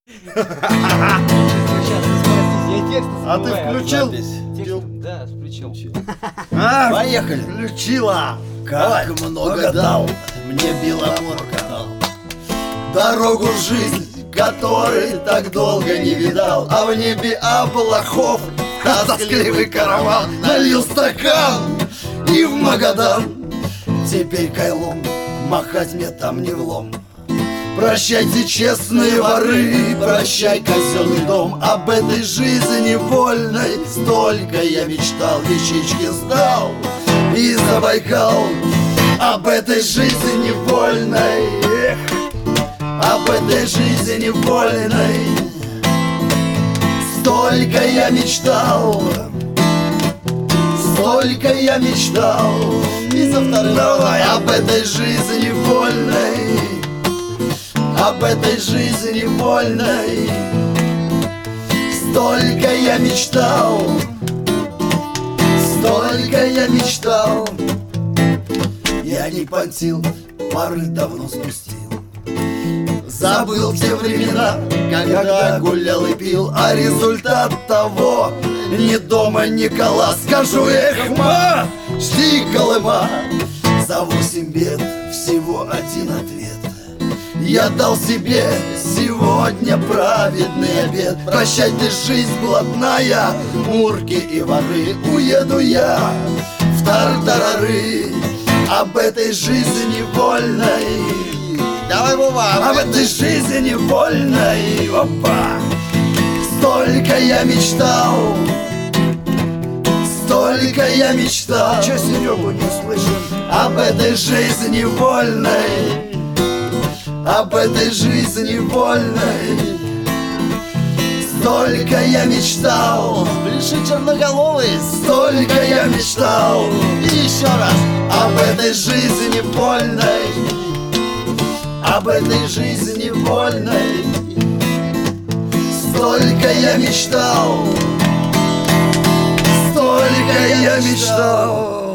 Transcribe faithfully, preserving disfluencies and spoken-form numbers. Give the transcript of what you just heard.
А ты включил? Да, включил. А, Поехали. включила. Как много дал мне Беломорка дал. Дорогу в жизнь, которой так долго не видал. А в небе облаков тоскливый караван. Налил стакан и в Магадан. Теперь кайлом махать мне там не влом. Прощайте, честные воры, прощай, казенный дом. Об этой жизни вольной столько я мечтал, вещички сдал и Забайкал. Об этой жизни вольной, эх, об этой жизни вольной столько я мечтал, столько я мечтал. И со вторым давай. Об этой жизни вольной, об этой жизни вольной столько я мечтал, столько я мечтал. Я не понтил, пары давно спустил. Забыл те времена, когда гулял и пил. А результат того ни дома, ни кола. Скажу, эх, ма, жди Колыма. За восемь бед всего один ответ. Я дал себе сегодня праведный обед. Прощай ты, жизнь блатная, мурки и воры. Уеду я в тартарары. Об этой жизни вольной, Давай, Вова. об этой жизни вольной, опа. Столько я мечтал, столько я мечтал. Че Серегу не слышим? Об этой жизни вольной, об этой жизни вольной столько я мечтал. Пляши, черноголовый. Столько я мечтал. И еще раз. Об этой жизни вольной, об этой жизни вольной столько я мечтал, столько я мечтал.